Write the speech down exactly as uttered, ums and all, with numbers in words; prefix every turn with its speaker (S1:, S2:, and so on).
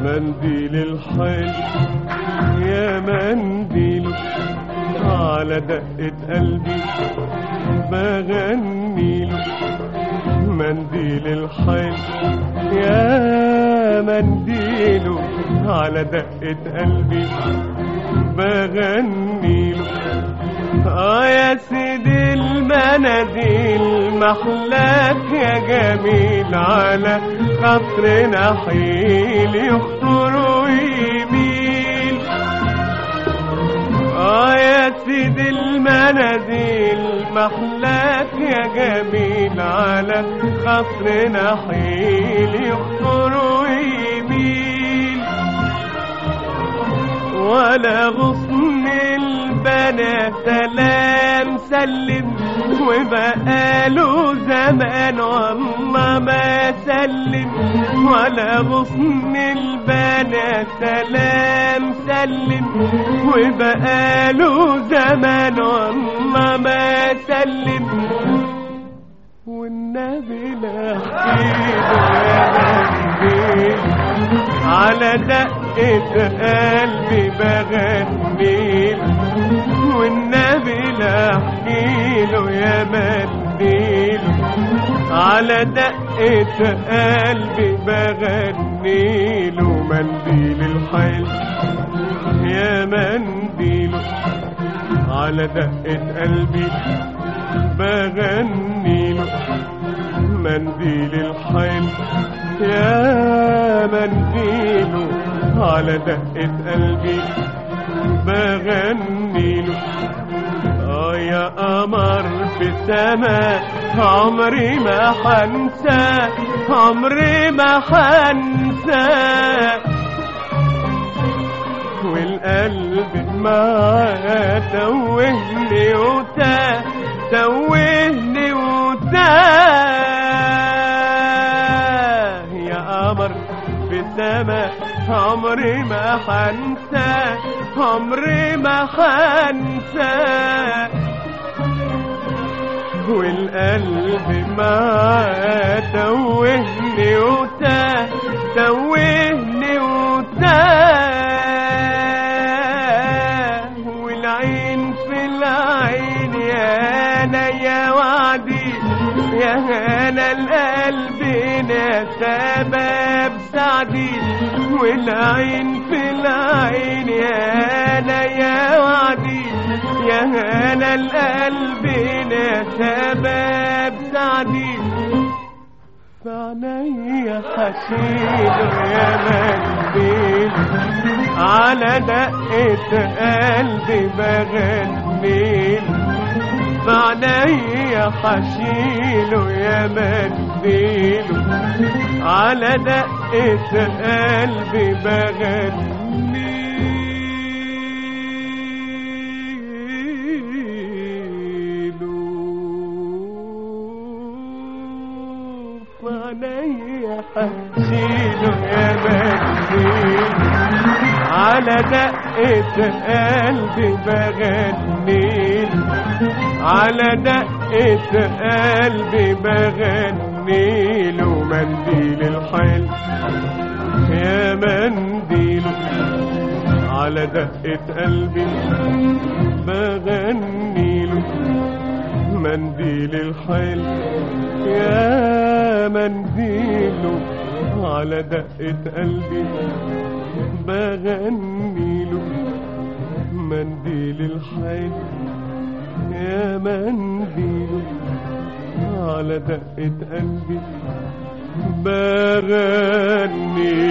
S1: منديل الحلو يا منديل على دقة قلبي بغنيله. منديل الحلو يا منديله على دقة قلبي بغنيله. اه يا سيدي المناديل محلاك يا جميل على خاطر نحيل يخطر ويميل. اه يا سيدي المناديل محلاك يا جميل على خاطر نحيل يخطر ويميل. ولا غصن البنات سلام سلم وبقاله زمان والله ما سلم. ولا غصن البنات سلام سلم وبقاله زمان والله ما سلم. والنبي لا احكيله على دقة قلبي بغنيله. والنبي لا احكيله يا منديله على دقة قلبي بغنيله. منديل الحلو يا منديله على دقة قلبي بغنيله. منديل الحلو يا منديله على دقة قلبي بغنيله. اه يا قمر في السماء عمري ما حنسى عمري ما حنسى. والقلب معاه توهني وتاه توهني وتاه. يا قمر في السماء عمري ما حنسى عمري ما حنسى. والقلب معاه توهني وتاه توهني وتاه. والعين في العين يا انا يا وعدي يا انا القلب هنا سبب سعدي. والعين في العين يا انا يا وعدي يا انا القلب هنا سبب سعدي. فعنيا حشيله يا منديل على دقة قلبي بغنيله. فعنيا حشيله يا منديله على دقة قلبي بغنيله. فعنيا حشيله يا منديله على دقة قلبي بغنيله. على دقة قلبي بغنيله. منديل الحلو يا منديله على دقة قلبي بغنيله. منديل الحلو يا منديله على دقة قلبي بغنيله. منديل الحلو يا منديله على دقة قلبي بغنيله.